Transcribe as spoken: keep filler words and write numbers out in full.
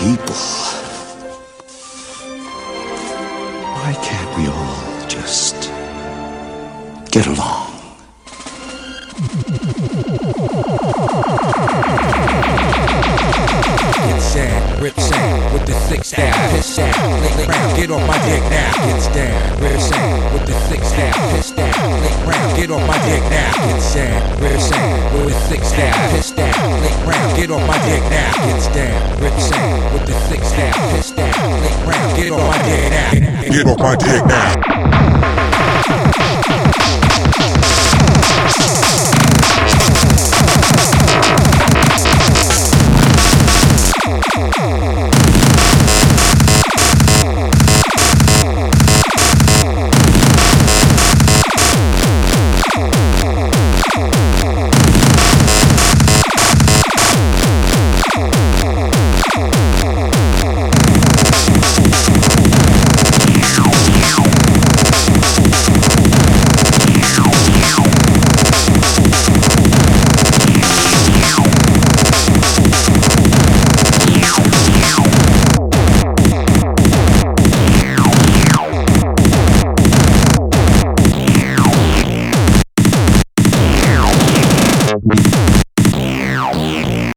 people. Why can't we all just get along? Get sad, rip sad, with the thick stab, piss sad, lay round, get off my dick now. Get sad, rip sad, with the thick stab, piss sad, lay round, get off my dick now. Get sad, rip sad, with the thick stab, piss sad, lay round, get off my dick now. Get sad, rip sad, with the thick stab, piss sad, lay round, get off my dick now. Get off my dick now.